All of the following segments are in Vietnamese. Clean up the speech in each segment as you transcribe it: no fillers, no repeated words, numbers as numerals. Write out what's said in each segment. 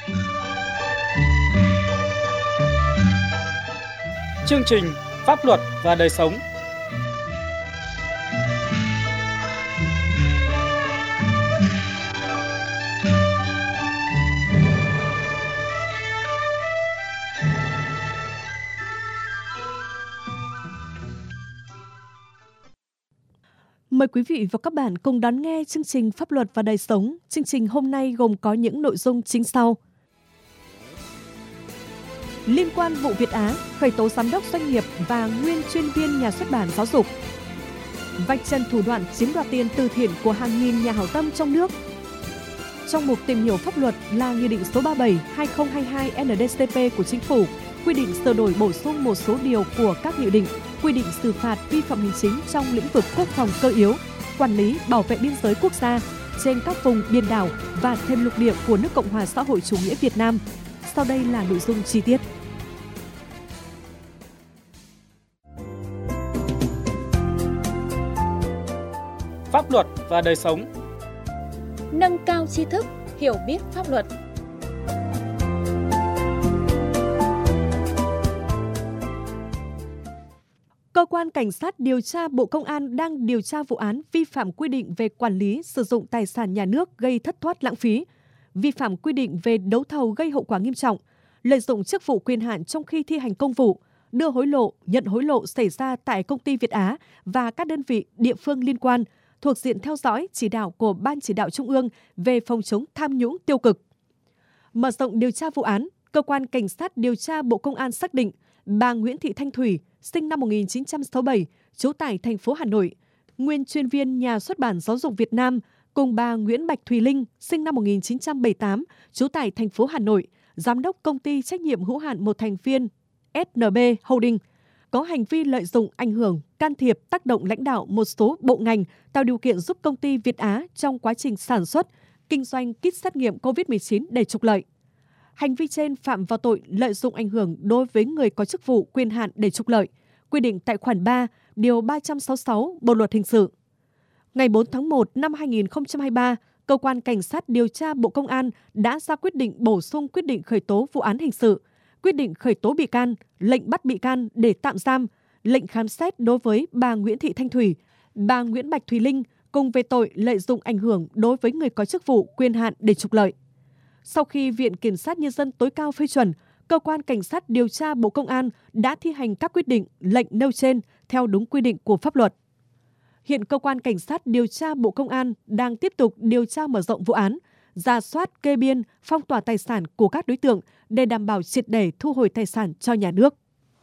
Chương trình Pháp luật và đời sống. Mời quý vị và các bạn cùng đón nghe chương trình Pháp luật và đời sống. Chương trình hôm nay gồm có những nội dung chính sau. Liên quan vụ Việt Á, khởi tố giám đốc doanh nghiệp và nguyên chuyên viên nhà xuất bản giáo dục. Vạch trần thủ đoạn chiếm đoạt tiền từ thiện của hàng nghìn nhà hảo tâm trong nước. Trong mục tìm hiểu pháp luật là Nghị định số 37/2022 NĐ-CP của Chính phủ, quy định sửa đổi bổ sung một số điều của các nghị định, quy định xử phạt vi phạm hành chính trong lĩnh vực quốc phòng cơ yếu, quản lý bảo vệ biên giới quốc gia trên các vùng biển đảo và thêm lục địa của nước Cộng hòa xã hội chủ nghĩa Việt Nam. Sau đây là nội dung chi tiết. Pháp luật và đời sống. Nâng cao tri thức, hiểu biết pháp luật. Cơ quan Cảnh sát điều tra Bộ Công an đang điều tra vụ án vi phạm quy định về quản lý sử dụng tài sản nhà nước gây thất thoát lãng phí, vi phạm quy định về đấu thầu gây hậu quả nghiêm trọng, lợi dụng chức vụ quyền hạn trong khi thi hành công vụ, đưa hối lộ, nhận hối lộ xảy ra tại công ty Việt Á và các đơn vị địa phương liên quan thuộc diện theo dõi chỉ đạo của Ban Chỉ đạo Trung ương về phòng chống tham nhũng tiêu cực. Mở rộng điều tra vụ án, Cơ quan Cảnh sát điều tra Bộ Công an xác định bà Nguyễn Thị Thanh Thủy, sinh năm 1967, trú tại thành phố Hà Nội, nguyên chuyên viên Nhà xuất bản Giáo dục Việt Nam, cùng bà Nguyễn Bạch Thùy Linh, sinh năm 1978, trú tại thành phố Hà Nội, giám đốc công ty trách nhiệm hữu hạn một thành viên SNB Holding, có hành vi lợi dụng ảnh hưởng, can thiệp, tác động lãnh đạo một số bộ ngành tạo điều kiện giúp công ty Việt Á trong quá trình sản xuất, kinh doanh kit xét nghiệm COVID-19 để trục lợi. Hành vi trên phạm vào tội lợi dụng ảnh hưởng đối với người có chức vụ quyền hạn để trục lợi, quy định tại khoản 3, điều 366 Bộ luật hình sự. Ngày 4 tháng 1 năm 2023, Cơ quan Cảnh sát điều tra Bộ Công an đã ra quyết định bổ sung quyết định khởi tố vụ án hình sự, quyết định khởi tố bị can, lệnh bắt bị can để tạm giam, lệnh khám xét đối với bà Nguyễn Thị Thanh Thủy, bà Nguyễn Bạch Thùy Linh cùng về tội lợi dụng ảnh hưởng đối với người có chức vụ quyền hạn để trục lợi. Sau khi Viện Kiểm sát Nhân dân tối cao phê chuẩn, Cơ quan Cảnh sát điều tra Bộ Công an đã thi hành các quyết định, lệnh nêu trên theo đúng quy định của pháp luật. Hiện Cơ quan Cảnh sát điều tra Bộ Công an đang tiếp tục điều tra mở rộng vụ án, rà soát, kê biên, phong tỏa tài sản của các đối tượng để đảm bảo triệt để thu hồi tài sản cho nhà nước.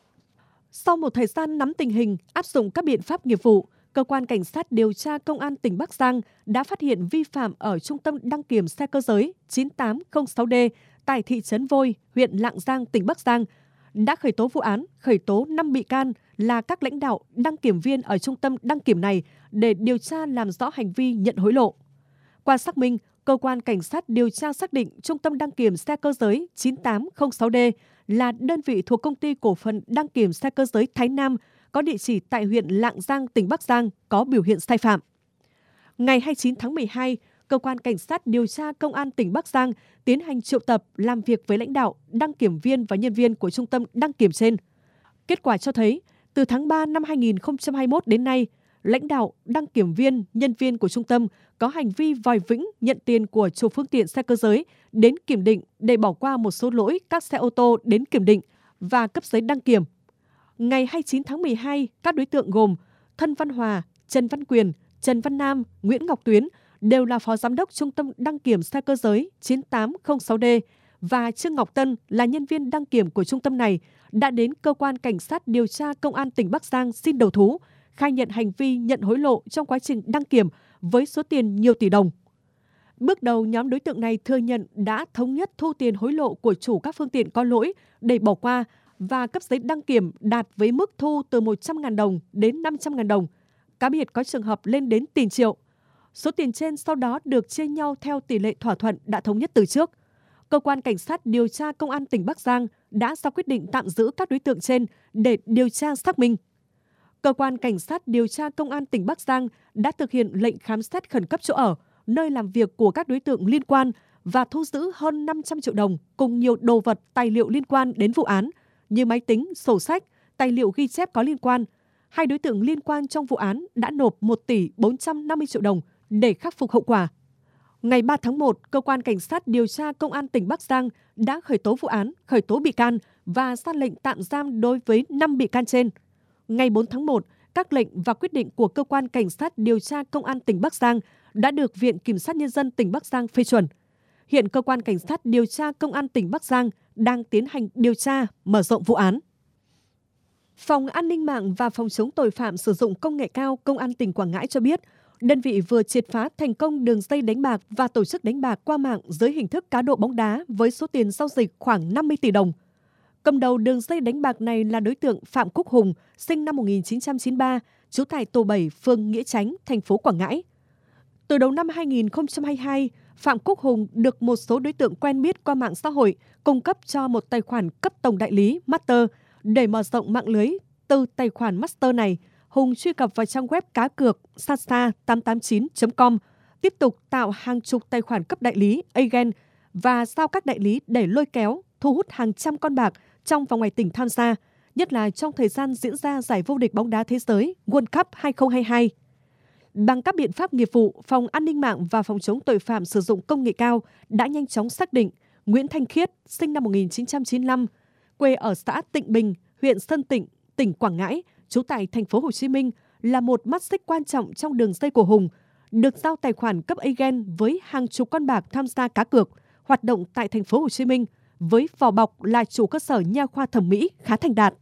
Sau một thời gian nắm tình hình, áp dụng các biện pháp nghiệp vụ, Cơ quan Cảnh sát điều tra Công an tỉnh Bắc Giang đã phát hiện vi phạm ở Trung tâm đăng kiểm xe cơ giới 9806D tại thị trấn Vôi, huyện Lạng Giang, tỉnh Bắc Giang, đã khởi tố vụ án, khởi tố 5 bị can là các lãnh đạo đăng kiểm viên ở trung tâm đăng kiểm này để điều tra làm rõ hành vi nhận hối lộ. Qua xác minh, Cơ quan Cảnh sát điều tra xác định Trung tâm đăng kiểm xe cơ giới 9806D là đơn vị thuộc Công ty Cổ phần Đăng kiểm xe cơ giới Thái Nam có địa chỉ tại huyện Lạng Giang, tỉnh Bắc Giang có biểu hiện sai phạm. Ngày 29 tháng 12, Cơ quan Cảnh sát điều tra Công an tỉnh Bắc Giang tiến hành triệu tập làm việc với lãnh đạo, đăng kiểm viên và nhân viên của trung tâm đăng kiểm trên. Kết quả cho thấy, từ tháng 3 năm 2021 đến nay, lãnh đạo, đăng kiểm viên, nhân viên của trung tâm có hành vi vòi vĩnh nhận tiền của chủ phương tiện xe cơ giới đến kiểm định để bỏ qua một số lỗi các xe ô tô đến kiểm định và cấp giấy đăng kiểm. Ngày 29 tháng 12, các đối tượng gồm Thân Văn Hòa, Trần Văn Quyền, Trần Văn Nam, Nguyễn Ngọc Tuyến đều là phó giám đốc Trung tâm đăng kiểm xe cơ giới 9806D và Trương Ngọc Tân là nhân viên đăng kiểm của trung tâm này đã đến Cơ quan Cảnh sát điều tra Công an tỉnh Bắc Giang xin đầu thú, khai nhận hành vi nhận hối lộ trong quá trình đăng kiểm với số tiền nhiều tỷ đồng. Bước đầu, nhóm đối tượng này thừa nhận đã thống nhất thu tiền hối lộ của chủ các phương tiện có lỗi để bỏ qua và cấp giấy đăng kiểm đạt với mức thu từ 100.000 đồng đến 500.000 đồng. Cá biệt có trường hợp lên đến tiền triệu. Số tiền trên sau đó được chia nhau theo tỷ lệ thỏa thuận đã thống nhất từ trước. Cơ quan Cảnh sát điều tra Công an tỉnh Bắc Giang đã ra quyết định tạm giữ các đối tượng trên để điều tra xác minh. Cơ quan Cảnh sát điều tra Công an tỉnh Bắc Giang đã thực hiện lệnh khám xét khẩn cấp chỗ ở, nơi làm việc của các đối tượng liên quan và thu giữ hơn 500 triệu đồng cùng nhiều đồ vật, tài liệu liên quan đến vụ án như máy tính, sổ sách, tài liệu ghi chép có liên quan. Hai đối tượng liên quan trong vụ án đã nộp 1 tỷ 450 triệu đồng để khắc phục hậu quả. Ngày 3 tháng 1, Cơ quan Cảnh sát điều tra Công an tỉnh Bắc Giang đã khởi tố vụ án, khởi tố bị can và ra lệnh tạm giam đối với 5 bị can trên. Ngày 4 tháng 1, các lệnh và quyết định của Cơ quan Cảnh sát điều tra Công an tỉnh Bắc Giang đã được Viện Kiểm sát Nhân dân tỉnh Bắc Giang phê chuẩn. Hiện Cơ quan Cảnh sát điều tra Công an tỉnh Bắc Giang đang tiến hành điều tra, mở rộng vụ án. Phòng An ninh mạng và Phòng chống tội phạm sử dụng công nghệ cao Công an tỉnh Quảng Ngãi cho biết, đơn vị vừa triệt phá thành công đường dây đánh bạc và tổ chức đánh bạc qua mạng dưới hình thức cá độ bóng đá với số tiền giao dịch khoảng 50 tỷ đồng. Cầm đầu đường dây đánh bạc này là đối tượng Phạm Quốc Hùng, sinh năm 1993, trú tại tổ 7, phường Nghĩa Chánh, thành phố Quảng Ngãi. Từ đầu năm 2022, Phạm Quốc Hùng được một số đối tượng quen biết qua mạng xã hội cung cấp cho một tài khoản cấp tổng đại lý Master. Để mở rộng mạng lưới, từ tài khoản Master này, Hùng truy cập vào trang web cá cược sasa889.com, tiếp tục tạo hàng chục tài khoản cấp đại lý Again và giao các đại lý để lôi kéo, thu hút hàng trăm con bạc trong và ngoài tỉnh tham gia, nhất là trong thời gian diễn ra giải vô địch bóng đá thế giới World Cup 2022. Bằng các biện pháp nghiệp vụ, Phòng An ninh mạng và Phòng chống tội phạm sử dụng công nghệ cao đã nhanh chóng xác định Nguyễn Thanh Khiết, sinh năm 1995, quê ở xã Tịnh Bình, huyện Sơn Tịnh, tỉnh Quảng Ngãi, trú tại thành phố Hồ Chí Minh, là một mắt xích quan trọng trong đường dây của Hùng, được giao tài khoản cấp Again với hàng chục con bạc tham gia cá cược, hoạt động tại thành phố Hồ Chí Minh với vỏ bọc là chủ cơ sở nha khoa thẩm mỹ khá thành đạt.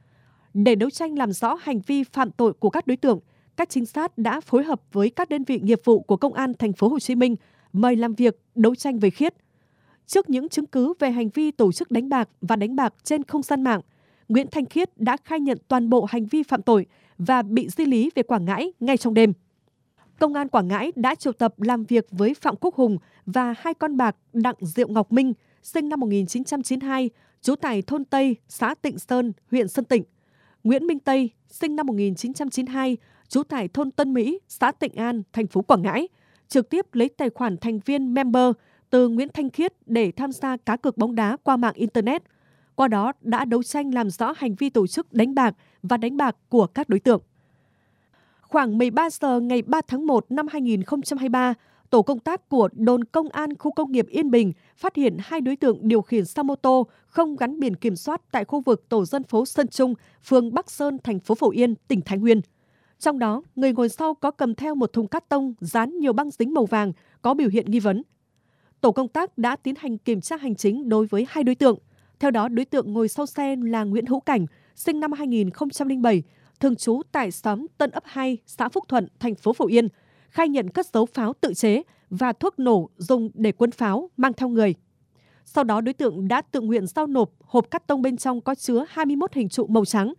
Để đấu tranh làm rõ hành vi phạm tội của các đối tượng, các trinh sát đã phối hợp với các đơn vị nghiệp vụ của Công an thành phố Hồ Chí Minh mời làm việc đấu tranh với Khiết. Trước những chứng cứ về hành vi tổ chức đánh bạc và đánh bạc trên không gian mạng, Nguyễn Thanh Khiết đã khai nhận toàn bộ hành vi phạm tội và bị di lý về Quảng Ngãi ngay trong đêm. Công an Quảng Ngãi đã triệu tập làm việc với Phạm Quốc Hùng và hai con bạc Đặng Diệu Ngọc Minh, sinh năm 1992, trú tại thôn Tây, xã Tịnh Sơn, huyện Sơn Tịnh, Nguyễn Minh Tây, sinh năm 1992, trú tại thôn Tân Mỹ, xã Tịnh An, thành phố Quảng Ngãi, trực tiếp lấy tài khoản thành viên member từ Nguyễn Thanh Khiết để tham gia cá cược bóng đá qua mạng Internet. Qua đó đã đấu tranh làm rõ hành vi tổ chức đánh bạc và đánh bạc của các đối tượng. Khoảng 13 giờ ngày 3 tháng 1 năm 2023, tổ công tác của đồn công an khu công nghiệp Yên Bình phát hiện hai đối tượng điều khiển xe mô tô không gắn biển kiểm soát tại khu vực tổ dân phố Sơn Trung, phường Bắc Sơn, thành phố Phổ Yên, tỉnh Thái Nguyên. Trong đó, người ngồi sau có cầm theo một thùng cát tông dán nhiều băng dính màu vàng có biểu hiện nghi vấn. Tổ công tác đã tiến hành kiểm tra hành chính đối với hai đối tượng. Theo đó, đối tượng ngồi sau xe là Nguyễn Hữu Cảnh, sinh năm 2007, thường trú tại xóm Tân Ấp 2, xã Phúc Thuận, thành phố Phổ Yên, khai nhận cất giấu pháo tự chế và thuốc nổ dùng để cuốn pháo mang theo người. Sau đó, đối tượng đã tự nguyện giao nộp hộp cát tông bên trong có chứa 21 hình trụ màu trắng,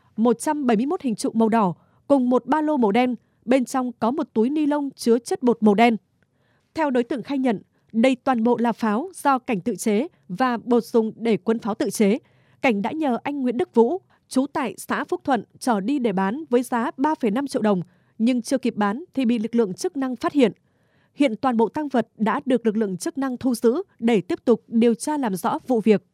171 hình trụ màu đỏ cùng một ba lô màu đen, bên trong có một túi ni lông chứa chất bột màu đen. Theo đối tượng khai nhận, đây toàn bộ là pháo do Cảnh tự chế và bột dùng để cuốn pháo tự chế. Cảnh đã nhờ anh Nguyễn Đức Vũ, trú tại xã Phúc Thuận, chở đi để bán với giá 3,5 triệu đồng, nhưng chưa kịp bán thì bị lực lượng chức năng phát hiện. Hiện toàn bộ tang vật đã được lực lượng chức năng thu giữ để tiếp tục điều tra làm rõ vụ việc.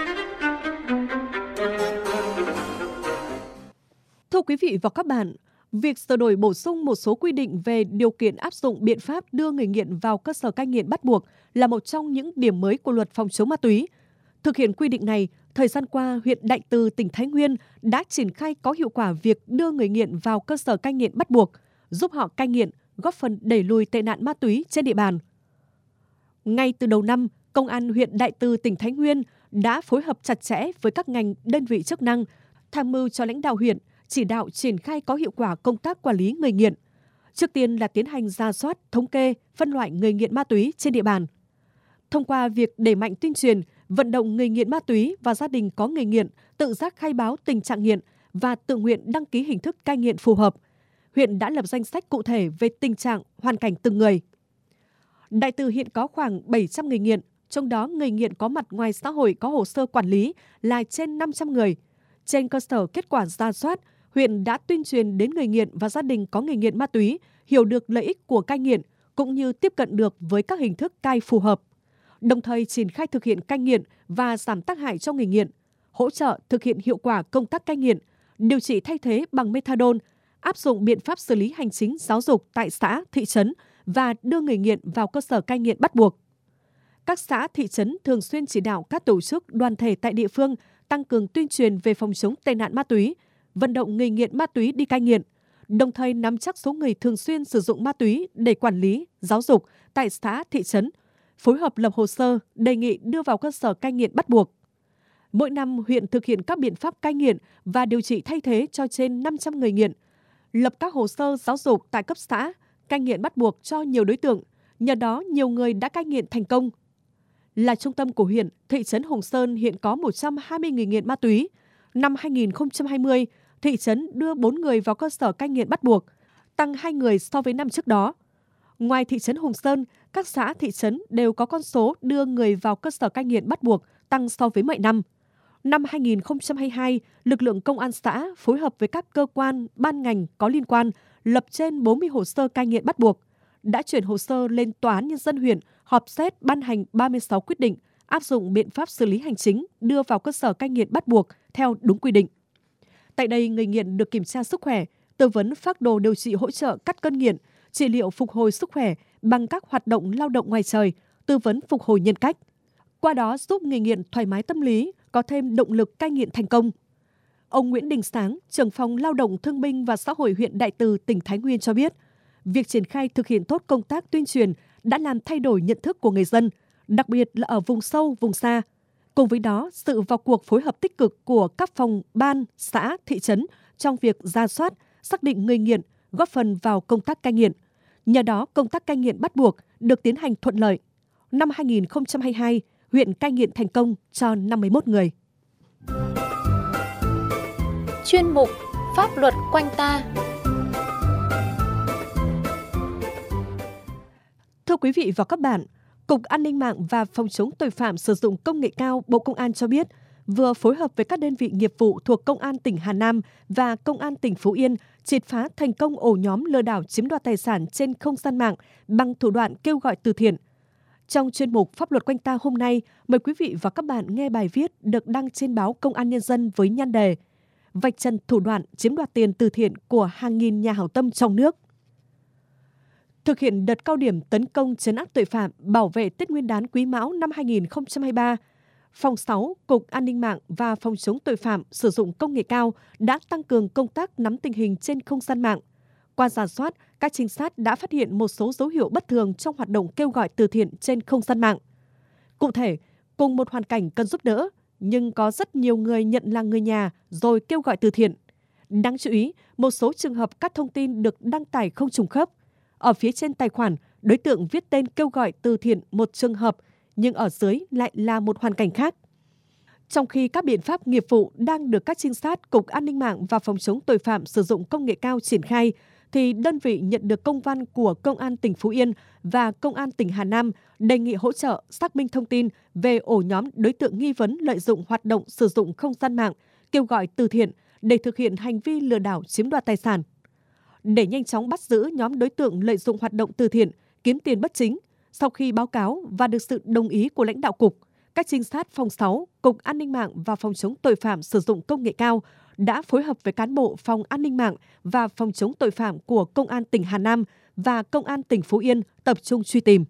Thưa quý vị và các bạn, việc sửa đổi bổ sung một số quy định về điều kiện áp dụng biện pháp đưa người nghiện vào cơ sở cai nghiện bắt buộc là một trong những điểm mới của luật phòng chống ma túy. Thực hiện quy định này, thời gian qua, huyện Đại Từ, tỉnh Thái Nguyên đã triển khai có hiệu quả việc đưa người nghiện vào cơ sở cai nghiện bắt buộc, giúp họ cai nghiện, góp phần đẩy lùi tệ nạn ma túy trên địa bàn. Ngay từ đầu năm, Công an huyện Đại Từ, tỉnh Thái Nguyên đã phối hợp chặt chẽ với các ngành, đơn vị chức năng, tham mưu cho lãnh đạo huyện chỉ đạo triển khai có hiệu quả công tác quản lý người nghiện. Trước tiên là tiến hành rà soát, thống kê, phân loại người nghiện ma túy trên địa bàn. Thông qua việc đẩy mạnh tuyên truyền, vận động người nghiện ma túy và gia đình có người nghiện tự giác khai báo tình trạng nghiện và tự nguyện đăng ký hình thức cai nghiện phù hợp, huyện đã lập danh sách cụ thể về tình trạng, hoàn cảnh từng người. Đại Từ hiện có khoảng 700 người nghiện, trong đó người nghiện có mặt ngoài xã hội có hồ sơ quản lý là trên 500 người. Trên cơ sở kết quả rà soát, huyện đã tuyên truyền đến người nghiện và gia đình có người nghiện ma túy hiểu được lợi ích của cai nghiện cũng như tiếp cận được với các hình thức cai phù hợp. đồng thời triển khai thực hiện cai nghiện và giảm tác hại cho người nghiện, hỗ trợ thực hiện hiệu quả công tác cai nghiện, điều trị thay thế bằng methadone, áp dụng biện pháp xử lý hành chính giáo dục tại xã, thị trấn và đưa người nghiện vào cơ sở cai nghiện bắt buộc. Các xã, thị trấn thường xuyên chỉ đạo các tổ chức, đoàn thể tại địa phương tăng cường tuyên truyền về phòng chống tệ nạn ma túy, vận động người nghiện ma túy đi cai nghiện, đồng thời nắm chắc số người thường xuyên sử dụng ma túy để quản lý, giáo dục tại xã, thị trấn, phối hợp lập hồ sơ đề nghị đưa vào cơ sở cai nghiện bắt buộc. Mỗi năm, huyện thực hiện các biện pháp cai nghiện và điều trị thay thế cho trên 500 người nghiện, lập các hồ sơ giáo dục tại cấp xã, cai nghiện bắt buộc cho nhiều đối tượng, nhờ đó nhiều người đã cai nghiện thành công. Là trung tâm của huyện, thị trấn Hùng Sơn hiện có 120 người nghiện ma túy. Năm 2020, thị trấn đưa 4 người vào cơ sở cai nghiện bắt buộc, tăng 2 người so với năm trước đó. Ngoài thị trấn Hùng Sơn, các xã, thị trấn đều có con số đưa người vào cơ sở cai nghiện bắt buộc tăng so với mọi năm. Năm 2022, lực lượng công an xã phối hợp với các cơ quan, ban ngành có liên quan lập trên 40 hồ sơ cai nghiện bắt buộc, đã chuyển hồ sơ lên Tòa án Nhân dân huyện họp xét ban hành 36 quyết định áp dụng biện pháp xử lý hành chính đưa vào cơ sở cai nghiện bắt buộc theo đúng quy định. Tại đây, người nghiện được kiểm tra sức khỏe, tư vấn phác đồ điều trị hỗ trợ cắt cơn nghiện, trị liệu phục hồi sức khỏe bằng các hoạt động lao động ngoài trời, tư vấn phục hồi nhân cách. Qua đó giúp người nghiện thoải mái tâm lý, có thêm động lực cai nghiện thành công. Ông Nguyễn Đình Sáng, trưởng phòng Lao động Thương binh và Xã hội huyện Đại Từ, tỉnh Thái Nguyên cho biết, việc triển khai thực hiện tốt công tác tuyên truyền đã làm thay đổi nhận thức của người dân, đặc biệt là ở vùng sâu, vùng xa. Cùng với đó, sự vào cuộc phối hợp tích cực của các phòng, ban, xã, thị trấn trong việc rà soát, xác định người nghiện, góp phần vào công tác cai nghiện. Nhờ đó, công tác cai nghiện bắt buộc được tiến hành thuận lợi. Năm 2022, huyện cai nghiện thành công cho 51 người. Chuyên mục Pháp luật quanh ta. Thưa quý vị và các bạn, Cục An ninh mạng và Phòng chống tội phạm sử dụng công nghệ cao Bộ Công an cho biết, vừa phối hợp với các đơn vị nghiệp vụ thuộc Công an tỉnh Hà Nam và Công an tỉnh Phú Yên triệt phá thành công ổ nhóm lừa đảo chiếm đoạt tài sản trên không gian mạng bằng thủ đoạn kêu gọi từ thiện. Trong chuyên mục Pháp luật quanh ta hôm nay, mời quý vị và các bạn nghe bài viết được đăng trên báo Công an Nhân dân với nhan đề Vạch trần thủ đoạn chiếm đoạt tiền từ thiện của hàng nghìn nhà hảo tâm trong nước. Thực hiện đợt cao điểm tấn công trấn áp tội phạm, bảo vệ Tết Nguyên đán Quý Mão năm 2023, Phòng 6, Cục An ninh mạng và Phòng chống tội phạm sử dụng công nghệ cao đã tăng cường công tác nắm tình hình trên không gian mạng. Qua rà soát, các trinh sát đã phát hiện một số dấu hiệu bất thường trong hoạt động kêu gọi từ thiện trên không gian mạng. Cụ thể, cùng một hoàn cảnh cần giúp đỡ, nhưng có rất nhiều người nhận là người nhà rồi kêu gọi từ thiện. Đáng chú ý, một số trường hợp các thông tin được đăng tải không trùng khớp. Ở phía trên tài khoản, đối tượng viết tên kêu gọi từ thiện một trường hợp, nhưng ở dưới lại là một hoàn cảnh khác. Trong khi các biện pháp nghiệp vụ đang được các trinh sát Cục An ninh mạng và Phòng chống tội phạm sử dụng công nghệ cao triển khai, thì đơn vị nhận được công văn của Công an tỉnh Phú Yên và Công an tỉnh Hà Nam đề nghị hỗ trợ xác minh thông tin về ổ nhóm đối tượng nghi vấn lợi dụng hoạt động sử dụng không gian mạng, kêu gọi từ thiện để thực hiện hành vi lừa đảo chiếm đoạt tài sản. Để nhanh chóng bắt giữ nhóm đối tượng lợi dụng hoạt động từ thiện, kiếm tiền bất chính, sau khi báo cáo và được sự đồng ý của lãnh đạo Cục, các trinh sát Phòng 6, Cục An ninh mạng và Phòng chống tội phạm sử dụng công nghệ cao đã phối hợp với cán bộ Phòng An ninh mạng và Phòng chống tội phạm của Công an tỉnh Hà Nam và Công an tỉnh Phú Yên tập trung truy tìm.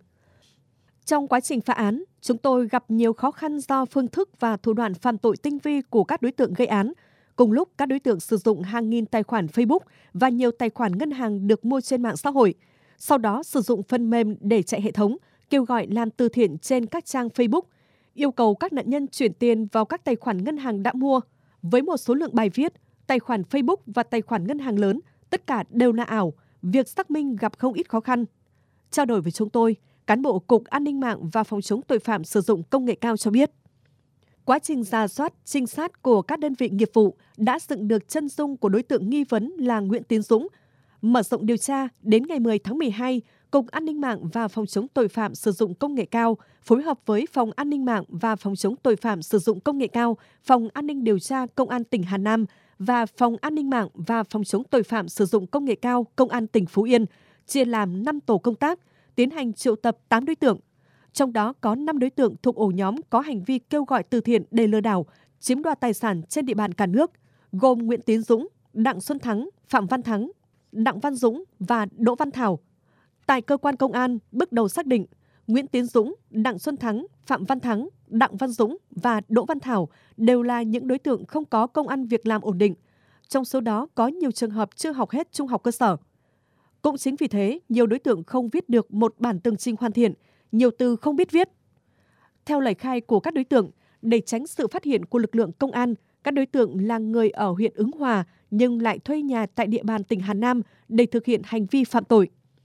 Trong quá trình phá án, chúng tôi gặp nhiều khó khăn do phương thức và thủ đoạn phạm tội tinh vi của các đối tượng gây án. Cùng lúc, các đối tượng sử dụng hàng nghìn tài khoản Facebook và nhiều tài khoản ngân hàng được mua trên mạng xã hội. Sau đó sử dụng phần mềm để chạy hệ thống, kêu gọi làm từ thiện trên các trang Facebook, yêu cầu các nạn nhân chuyển tiền vào các tài khoản ngân hàng đã mua. Với một số lượng bài viết, tài khoản Facebook và tài khoản ngân hàng lớn, tất cả đều là ảo, việc xác minh gặp không ít khó khăn. Trao đổi với chúng tôi, cán bộ Cục An ninh mạng và Phòng chống tội phạm sử dụng công nghệ cao cho biết, quá trình rà soát, trinh sát của các đơn vị nghiệp vụ đã dựng được chân dung của đối tượng nghi vấn là Nguyễn Tiến Dũng. Mở rộng điều tra, đến ngày 10 tháng 12, Cục An ninh mạng và Phòng chống tội phạm sử dụng công nghệ cao phối hợp với Phòng An ninh mạng và Phòng chống tội phạm sử dụng công nghệ cao, Phòng An ninh điều tra Công an tỉnh Hà Nam và Phòng An ninh mạng và Phòng chống tội phạm sử dụng công nghệ cao Công an tỉnh Phú Yên chia làm 5 tổ công tác, tiến hành triệu tập 8 đối tượng. Trong đó có 5 đối tượng thuộc ổ nhóm có hành vi kêu gọi từ thiện để lừa đảo, chiếm đoạt tài sản trên địa bàn cả nước, gồm Nguyễn Tiến Dũng, Đặng Xuân Thắng, Phạm Văn Thắng, Đặng Văn Dũng và Đỗ Văn Thảo. Tại cơ quan công an, bước đầu xác định Nguyễn Tiến Dũng, Đặng Xuân Thắng, Phạm Văn Thắng, Đặng Văn Dũng và Đỗ Văn Thảo đều là những đối tượng không có công ăn việc làm ổn định. Trong số đó có nhiều trường hợp chưa học hết trung học cơ sở. Cũng chính vì thế, nhiều đối tượng không viết được một bản tường trình hoàn thiện, nhiều từ không biết viết. Theo lời khai của các đối tượng, để tránh sự phát hiện của lực lượng công an, các đối tượng là người ở huyện Ứng Hòa nhưng lại thuê nhà tại địa bàn tỉnh Hà Nam để thực hiện hành vi phạm tội.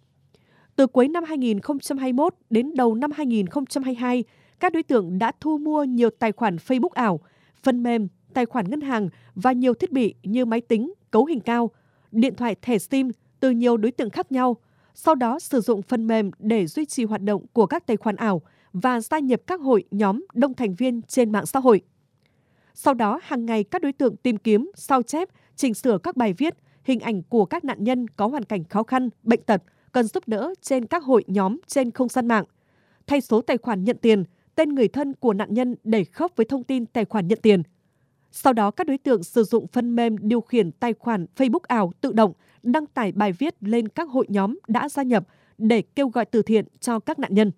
Từ cuối năm 2021 đến đầu năm 2022, các đối tượng đã thu mua nhiều tài khoản Facebook ảo, phần mềm, tài khoản ngân hàng và nhiều thiết bị như máy tính, cấu hình cao, điện thoại thẻ SIM từ nhiều đối tượng khác nhau, sau đó sử dụng phần mềm để duy trì hoạt động của các tài khoản ảo và gia nhập các hội nhóm đông thành viên trên mạng xã hội. Sau đó, hàng ngày các đối tượng tìm kiếm, sao chép, chỉnh sửa các bài viết, hình ảnh của các nạn nhân có hoàn cảnh khó khăn, bệnh tật, cần giúp đỡ trên các hội nhóm trên không gian mạng, thay số tài khoản nhận tiền, tên người thân của nạn nhân để khớp với thông tin tài khoản nhận tiền. Sau đó, các đối tượng sử dụng phần mềm điều khiển tài khoản Facebook ảo tự động đăng tải bài viết lên các hội nhóm đã gia nhập để kêu gọi từ thiện cho các nạn nhân.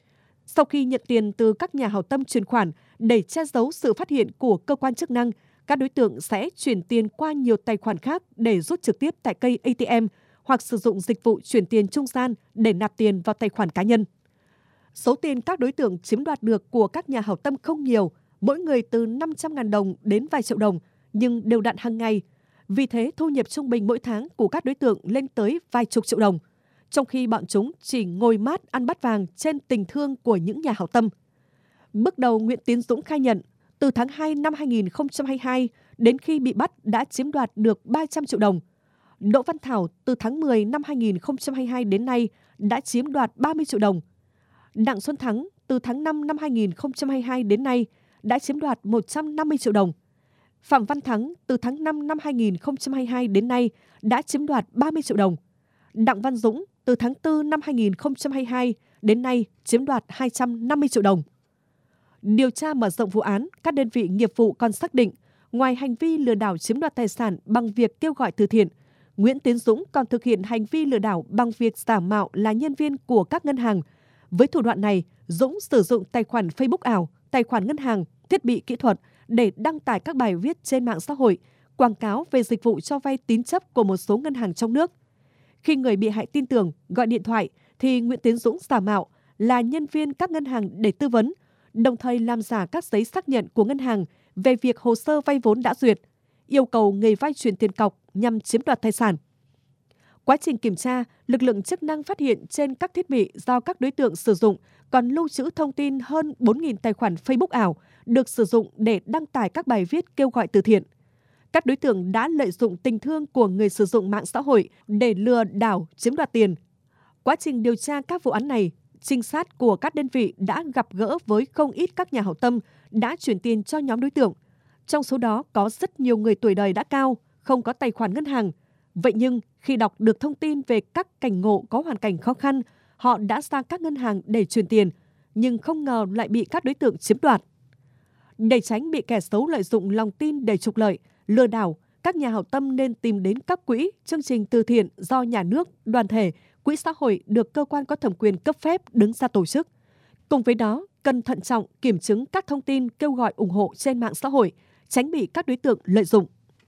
Sau khi nhận tiền từ các nhà hảo tâm chuyển khoản để che giấu sự phát hiện của cơ quan chức năng, các đối tượng sẽ chuyển tiền qua nhiều tài khoản khác để rút trực tiếp tại cây ATM hoặc sử dụng dịch vụ chuyển tiền trung gian để nạp tiền vào tài khoản cá nhân. Số tiền các đối tượng chiếm đoạt được của các nhà hảo tâm không nhiều, mỗi người từ 500.000 đồng đến vài triệu đồng, nhưng đều đặn hàng ngày. Vì thế, thu nhập trung bình mỗi tháng của các đối tượng lên tới vài chục triệu đồng, trong khi bọn chúng chỉ ngồi mát ăn bát vàng trên tình thương của những nhà hảo tâm. Bước đầu, Nguyễn Tiến Dũng khai nhận, từ tháng 2 năm 2022 đến khi bị bắt đã chiếm đoạt được 300 triệu đồng. Đỗ Văn Thảo từ tháng 10 năm 2022 đến nay đã chiếm đoạt 30 triệu đồng. Đặng Xuân Thắng từ tháng 5 năm 2022 đến nay đã chiếm đoạt 150 triệu đồng. Phạm Văn Thắng từ tháng 5 năm 2022 đến nay đã chiếm đoạt 30 triệu đồng. Đặng Văn Dũng từ tháng 4 năm 2022 đến nay chiếm đoạt 250 triệu đồng. Điều tra mở rộng vụ án, các đơn vị nghiệp vụ còn xác định, ngoài hành vi lừa đảo chiếm đoạt tài sản bằng việc kêu gọi từ thiện, Nguyễn Tiến Dũng còn thực hiện hành vi lừa đảo bằng việc giả mạo là nhân viên của các ngân hàng. Với thủ đoạn này, Dũng sử dụng tài khoản Facebook ảo, tài khoản ngân hàng, thiết bị kỹ thuật để đăng tải các bài viết trên mạng xã hội, quảng cáo về dịch vụ cho vay tín chấp của một số ngân hàng trong nước. Khi người bị hại tin tưởng, gọi điện thoại, thì Nguyễn Tiến Dũng giả mạo là nhân viên các ngân hàng để tư vấn, đồng thời làm giả các giấy xác nhận của ngân hàng về việc hồ sơ vay vốn đã duyệt, yêu cầu người vay chuyển tiền cọc nhằm chiếm đoạt tài sản. Quá trình kiểm tra, lực lượng chức năng phát hiện trên các thiết bị do các đối tượng sử dụng còn lưu trữ thông tin hơn 4.000 tài khoản Facebook ảo được sử dụng để đăng tải các bài viết kêu gọi từ thiện. Các đối tượng đã lợi dụng tình thương của người sử dụng mạng xã hội để lừa đảo chiếm đoạt tiền. Quá trình điều tra các vụ án này, trinh sát của các đơn vị đã gặp gỡ với không ít các nhà hảo tâm đã chuyển tiền cho nhóm đối tượng. Trong số đó có rất nhiều người tuổi đời đã cao, không có tài khoản ngân hàng. Vậy nhưng khi đọc được thông tin về các cảnh ngộ có hoàn cảnh khó khăn, họ đã ra các ngân hàng để chuyển tiền, nhưng không ngờ lại bị các đối tượng chiếm đoạt. Để tránh bị kẻ xấu lợi dụng lòng tin để trục lợi, lừa đảo, các nhà hảo tâm nên tìm đến các quỹ, chương trình từ thiện do nhà nước, đoàn thể, quỹ xã hội được cơ quan có thẩm quyền cấp phép đứng ra tổ chức. Cùng với đó, cần thận trọng kiểm chứng các thông tin kêu gọi ủng hộ trên mạng xã hội, tránh bị các đối tượng lợi dụng.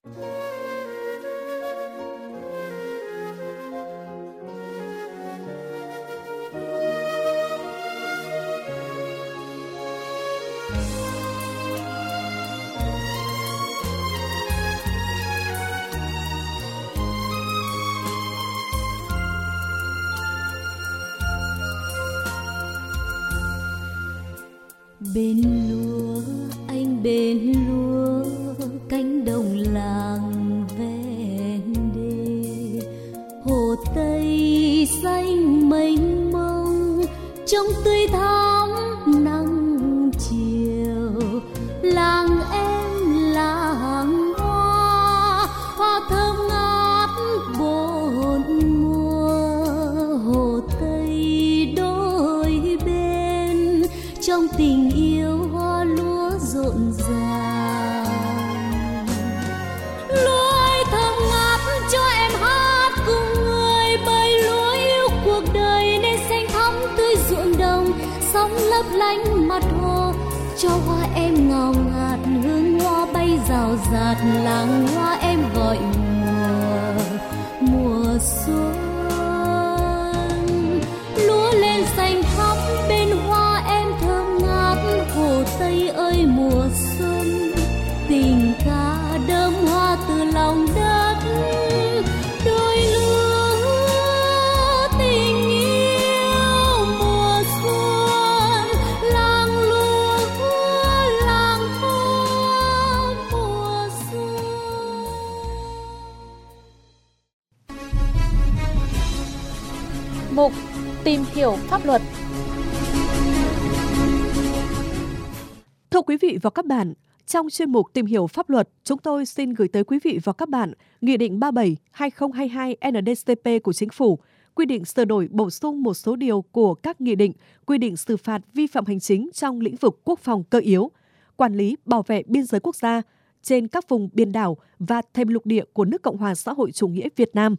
Bên lúa, anh bên lúa, cánh đồng làng ven đê, hồ Tây xanh mênh mông, trong tươi thắm nắng chiều, làng em làng hoa, hoa thơm ngát bốn mùa, hồ Tây đôi bên cho hoa em ngào ngạt, hương hoa bay rào rạt, làng hoa em gọi mùa xuân. Lúa lên xanh thắm bên hoa em thơm ngát, Hồ Tây ơi mùa xuân, tình ca đơm hoa từ lòng đất, đôi lứa tình yêu mùa xuân, làng lúa làng hoa mùa xuân. Mục tìm hiểu pháp luật. Thưa quý vị và các bạn, trong chuyên mục Tìm hiểu pháp luật, chúng tôi xin gửi tới quý vị và các bạn Nghị định 37/2022 NDCP của Chính phủ, quy định sửa đổi bổ sung một số điều của các nghị định, quy định xử phạt vi phạm hành chính trong lĩnh vực quốc phòng cơ yếu, quản lý bảo vệ biên giới quốc gia trên các vùng biển đảo và thềm lục địa của nước Cộng hòa xã hội chủ nghĩa Việt Nam.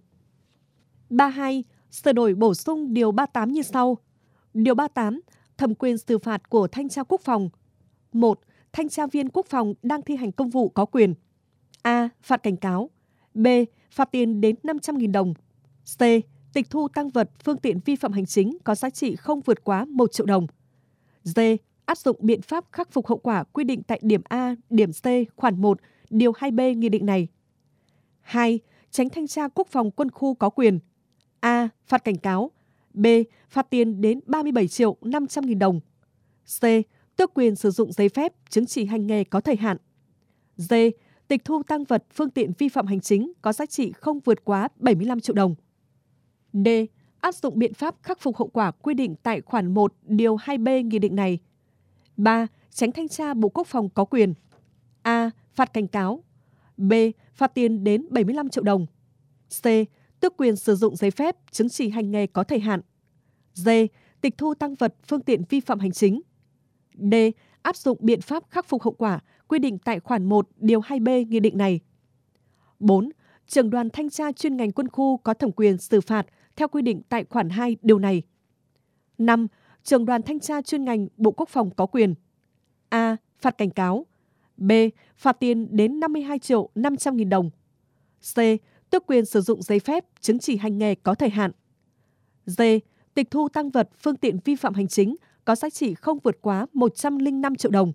32. Sửa đổi bổ sung Điều 38 như sau. Điều 38. Thẩm quyền xử phạt của Thanh tra Quốc phòng. 1. Thanh tra viên quốc phòng đang thi hành công vụ có quyền: A. Phạt cảnh cáo. B. Phạt tiền đến 500.000 đồng. C. Tịch thu tang vật phương tiện vi phạm hành chính có giá trị không vượt quá 1 triệu đồng. D. Áp dụng biện pháp khắc phục hậu quả quy định tại điểm A, điểm C, khoản 1, điều 2B nghị định này. 2. Chánh thanh tra quốc phòng quân khu có quyền: A. Phạt cảnh cáo. B. Phạt tiền đến 37.500.000 đồng. C. Tước quyền sử dụng giấy phép, chứng chỉ hành nghề có thời hạn. D. Tịch thu tang vật phương tiện vi phạm hành chính có giá trị không vượt quá 75 triệu đồng. D. Áp dụng biện pháp khắc phục hậu quả quy định tại khoản 1, điều 2B nghị định này. 3. Chánh thanh tra Bộ Quốc phòng có quyền: A. Phạt cảnh cáo. B. Phạt tiền đến 75 triệu đồng. C. Tước quyền sử dụng giấy phép, chứng chỉ hành nghề có thời hạn. D. Tịch thu tang vật phương tiện vi phạm hành chính. D. Áp dụng biện pháp khắc phục hậu quả quy định tại khoản 1, điều 2B nghị định này. 4. Trưởng đoàn thanh tra chuyên ngành quân khu có thẩm quyền xử phạt theo quy định tại khoản 2 điều này. 5. Trưởng đoàn thanh tra chuyên ngành Bộ Quốc phòng có quyền: A. Phạt cảnh cáo. B. Phạt tiền đến 52.500.000 đồng. C. Tước quyền sử dụng giấy phép, chứng chỉ hành nghề có thời hạn. D. Tịch thu tang vật phương tiện vi phạm hành chính có giá trị không vượt quá 105 triệu đồng.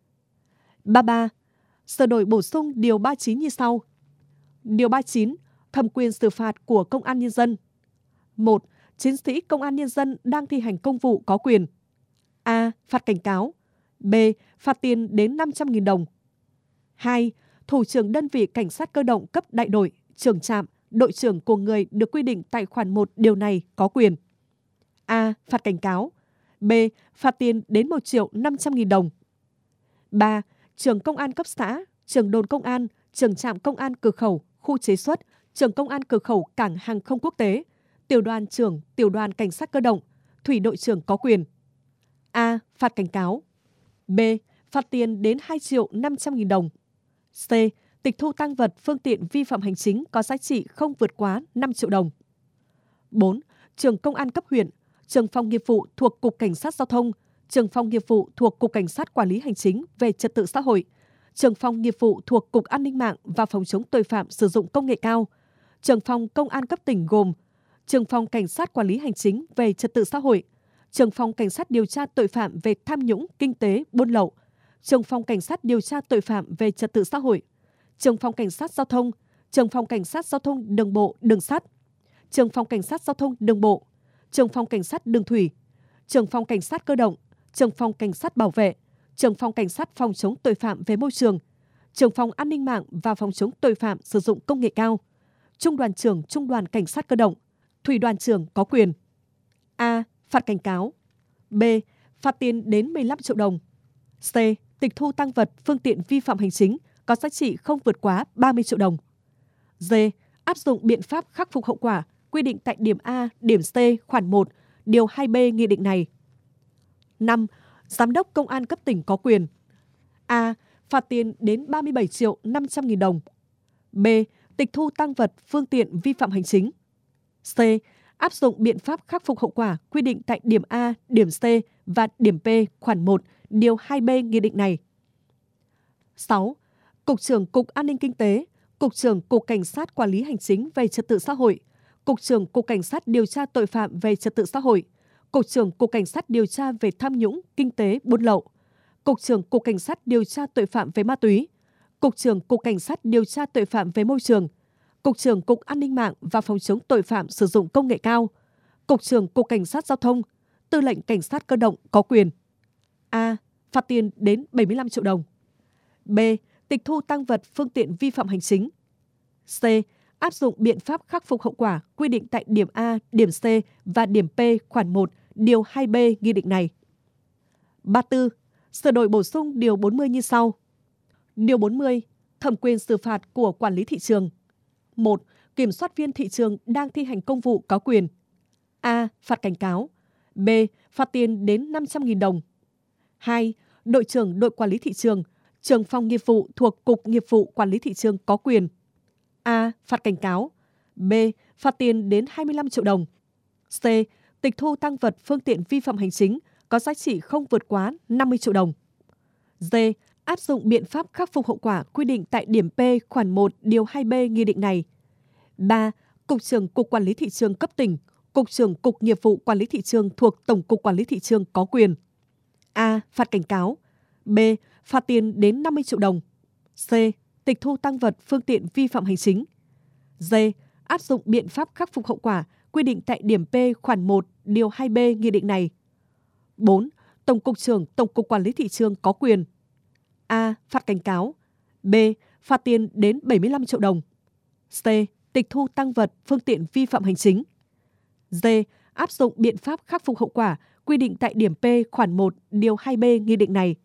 33. Sửa đổi bổ sung Điều 39 như sau. Điều 39. Thẩm quyền xử phạt của Công an Nhân dân. 1. Chiến sĩ Công an Nhân dân đang thi hành công vụ có quyền: A. Phạt cảnh cáo. B. Phạt tiền đến 500.000 đồng. 2. Thủ trưởng đơn vị cảnh sát cơ động cấp đại đội, trưởng trạm, đội trưởng của người được quy định tại khoản 1 điều này có quyền: A. Phạt cảnh cáo. B. Phạt tiền đến 1.500.000 đồng. 3. Trưởng công an cấp xã, trưởng đồn công an, trưởng trạm công an cửa khẩu, khu chế xuất, trưởng công an cửa khẩu cảng hàng không quốc tế, tiểu đoàn trưởng, tiểu đoàn cảnh sát cơ động, thủy đội trưởng có quyền: A. Phạt cảnh cáo. B. Phạt tiền đến 2.500.000 đồng. C. Tịch thu tang vật phương tiện vi phạm hành chính có giá trị không vượt quá 5 triệu đồng. 4. Trưởng công an cấp huyện, trưởng phòng nghiệp vụ thuộc Cục Cảnh sát Giao thông, trưởng phòng nghiệp vụ thuộc Cục Cảnh sát Quản lý Hành chính về Trật tự xã hội, trưởng phòng nghiệp vụ thuộc Cục An ninh mạng và Phòng chống tội phạm sử dụng công nghệ cao, trưởng phòng Công an cấp tỉnh gồm trưởng phòng Cảnh sát Quản lý Hành chính về Trật tự xã hội, trưởng phòng Cảnh sát điều tra tội phạm về tham nhũng, kinh tế, buôn lậu, trưởng phòng Cảnh sát điều tra tội phạm về Trật tự xã hội, trưởng phòng Cảnh sát Giao thông, trưởng phòng Cảnh sát Giao thông đường bộ, đường sắt, trưởng phòng Cảnh sát Giao thông đường bộ, trưởng phòng Cảnh sát đường thủy, trưởng phòng Cảnh sát cơ động, trưởng phòng Cảnh sát bảo vệ, trưởng phòng Cảnh sát phòng chống tội phạm về môi trường, trưởng phòng An ninh mạng và phòng chống tội phạm sử dụng công nghệ cao, trung đoàn trưởng Trung đoàn Cảnh sát cơ động, thủy đoàn trưởng có quyền: A. Phạt cảnh cáo. B. Phạt tiền đến 15 triệu đồng. C. Tịch thu tang vật phương tiện vi phạm hành chính có giá trị không vượt quá 30 triệu đồng. D. Áp dụng biện pháp khắc phục hậu quả quy định tại điểm A, điểm C, khoản 1, điều 2B nghị định này. 5. Giám đốc Công an cấp tỉnh có quyền: A. Phạt tiền đến 37.500.000 đồng. B. Tịch thu tang vật phương tiện vi phạm hành chính. C. Áp dụng biện pháp khắc phục hậu quả quy định tại điểm A, điểm C và điểm P khoản 1, điều 2B nghị định này. 6. Cục trưởng Cục An ninh Kinh tế, Cục trưởng Cục Cảnh sát Quản lý Hành chính về Trật tự xã hội, Cục trưởng Cục Cảnh sát điều tra tội phạm về trật tự xã hội, Cục trưởng Cục Cảnh sát điều tra về tham nhũng, kinh tế, buôn lậu, Cục trưởng Cục Cảnh sát điều tra tội phạm về ma túy, Cục trưởng Cục Cảnh sát điều tra tội phạm về môi trường, Cục trưởng Cục An ninh mạng và phòng chống tội phạm sử dụng công nghệ cao, Cục trưởng Cục Cảnh sát giao thông, Tư lệnh Cảnh sát cơ động có quyền: A. Phạt tiền đến 75 triệu đồng. B. Tịch thu tang vật phương tiện vi phạm hành chính. C. Áp dụng biện pháp khắc phục hậu quả quy định tại điểm A, điểm C và điểm P khoản 1, điều 2B nghị định này. 34. Sửa đổi bổ sung điều 40 như sau. Điều 40. Thẩm quyền xử phạt của quản lý thị trường. 1. Kiểm soát viên thị trường đang thi hành công vụ có quyền: A. Phạt cảnh cáo. B. Phạt tiền đến 500.000 đồng. 2. Đội trưởng đội quản lý thị trường, trưởng phòng nghiệp vụ thuộc Cục Nghiệp vụ Quản lý thị trường có quyền: A. Phạt cảnh cáo. B. Phạt tiền đến 25 triệu đồng. C. Tịch thu tang vật phương tiện vi phạm hành chính có giá trị không vượt quá 50 triệu đồng. D. Áp dụng biện pháp khắc phục hậu quả quy định tại điểm P khoản 1 điều 2B nghị định này. 3. Cục trưởng Cục Quản lý thị trường cấp tỉnh, Cục trưởng Cục Nghiệp vụ Quản lý thị trường thuộc Tổng cục Quản lý thị trường có quyền: A. Phạt cảnh cáo. B. Phạt tiền đến 50 triệu đồng. C. Tịch thu tang vật phương tiện vi phạm hành chính. D. Áp dụng biện pháp khắc phục hậu quả quy định tại điểm P khoản 1 điều 2B nghị định này. 4. Tổng cục trưởng Tổng cục Quản lý thị trường có quyền: A. Phạt cảnh cáo. B. Phạt tiền đến 75 triệu đồng. C. Tịch thu tang vật phương tiện vi phạm hành chính. D. Áp dụng biện pháp khắc phục hậu quả quy định tại điểm P khoản 1 điều 2B nghị định này.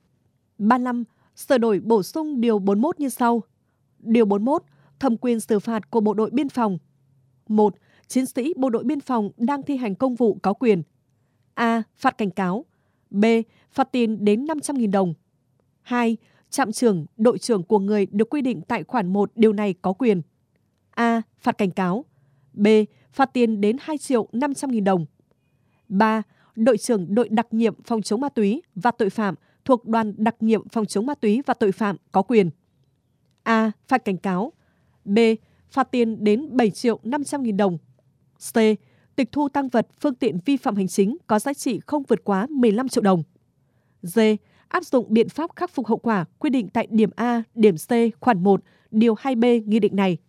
35. Sửa đổi bổ sung điều 41 như sau. Điều 41. Thẩm quyền xử phạt của Bộ đội Biên phòng. 1. Chiến sĩ Bộ đội Biên phòng đang thi hành công vụ có quyền: A. Phạt cảnh cáo. B. Phạt tiền đến 500.000 đồng. 2. Trạm trưởng, đội trưởng của người được quy định tại khoản 1 điều này có quyền: A. Phạt cảnh cáo. B. Phạt tiền đến 2.500.000 đồng. 3. Đội trưởng đội đặc nhiệm phòng chống ma túy và tội phạm thuộc đoàn đặc nhiệm phòng chống ma túy và tội phạm có quyền: A. Phạt cảnh cáo. B. Phạt tiền đến 7.500.000 đồng. C. Tịch thu tang vật phương tiện vi phạm hành chính có giá trị không vượt quá 15 triệu đồng. D. Áp dụng biện pháp khắc phục hậu quả quy định tại điểm A, điểm C khoản 1, điều 2B nghị định này.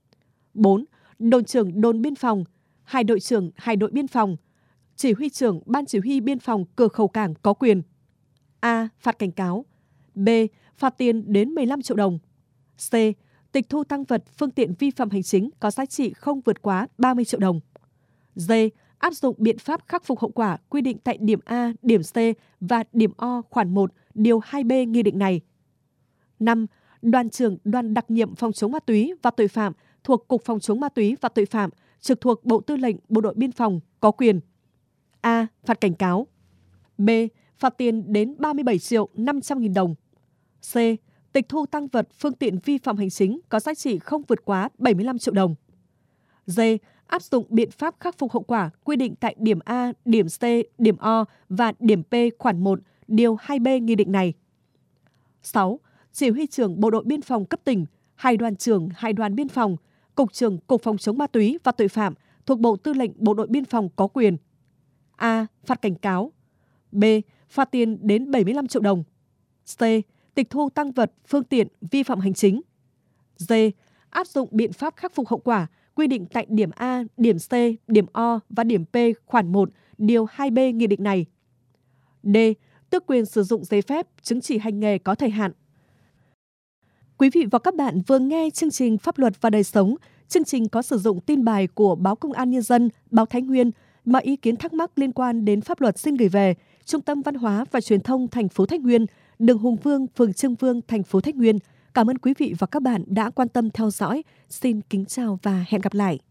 4. Đồn trưởng đồn biên phòng, hải đội trưởng hải đội biên phòng, chỉ huy trưởng ban chỉ huy biên phòng cửa khẩu cảng có quyền: A. Phạt cảnh cáo. B. Phạt tiền đến 15 triệu đồng. C. Tịch thu tang vật phương tiện vi phạm hành chính có giá trị không vượt quá 30 triệu đồng. D. Áp dụng biện pháp khắc phục hậu quả quy định tại điểm A, điểm C và điểm O khoản 1, điều 2B nghị định này. 5. Đoàn trưởng đoàn đặc nhiệm phòng chống ma túy và tội phạm thuộc Cục Phòng chống ma túy và tội phạm trực thuộc Bộ Tư lệnh Bộ đội Biên phòng có quyền: A. Phạt cảnh cáo. B. Phạt tiền đến 37.500.000 đồng. C. Tịch thu tang vật phương tiện vi phạm hành chính có giá trị không vượt quá 75 triệu đồng. D. Áp dụng biện pháp khắc phục hậu quả quy định tại điểm A, điểm C, điểm O và điểm P khoản 1, điều 2B nghị định này. 6. Chỉ huy trưởng Bộ đội Biên phòng cấp tỉnh, Hải đoàn trưởng Hải đoàn Biên phòng, Cục trưởng Cục Phòng chống ma túy và tội phạm thuộc Bộ Tư lệnh Bộ đội Biên phòng có quyền: A. Phạt cảnh cáo. B. Phạt tiền đến 75 triệu đồng. C. Tịch thu tang vật phương tiện vi phạm hành chính. D. Áp dụng biện pháp khắc phục hậu quả quy định tại điểm A, điểm C, điểm O và điểm P khoản 1, điều 2B nghị định này. D. Tước quyền sử dụng giấy phép, chứng chỉ hành nghề có thời hạn. Quý vị và các bạn vừa nghe chương trình Pháp luật và đời sống. Chương trình có sử dụng tin bài của Báo Công an Nhân dân, Báo Thái Nguyên. Mọi ý kiến thắc mắc liên quan đến pháp luật xin gửi về Trung tâm Văn hóa và Truyền thông thành phố Thái Nguyên, đường Hùng Vương, phường Trương Vương, thành phố Thái Nguyên. Cảm ơn quý vị và các bạn đã quan tâm theo dõi. Xin kính chào và hẹn gặp lại.